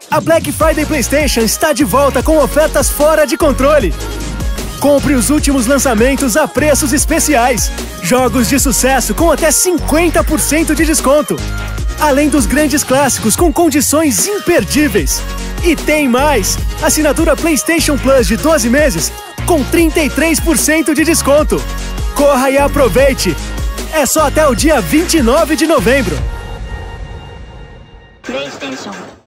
A Black Friday PlayStation está de volta com ofertas fora de controle. Compre os últimos lançamentos a preços especiais. Jogos de sucesso com até 50% de desconto. Além dos grandes clássicos com condições imperdíveis. E tem mais! Assinatura PlayStation Plus de 12 meses com 33% de desconto. Corra e aproveite! É só até o dia 29 de novembro. PlayStation